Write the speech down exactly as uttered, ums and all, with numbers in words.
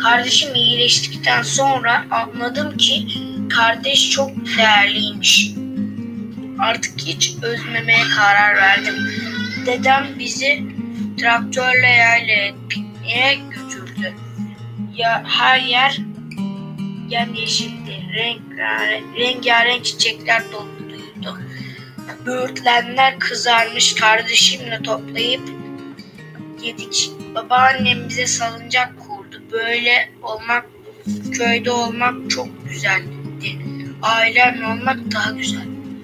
Kardeşim iyileştikten sonra anladım ki kardeş çok değerliymiş. Artık hiç özlememeye karar verdim. Dedem bizi traktörle yaylaya pikniğe götürdü. Ya her yer yemyeşildi. Rengarenk, rengarenk çiçekler doluydu. Böğürtlenler kızarmış kardeşimle toplayıp yedik. Babaannem bize salıncak kurdu. Böyle olmak, köyde olmak çok güzeldi. Ailemle olmak daha güzel.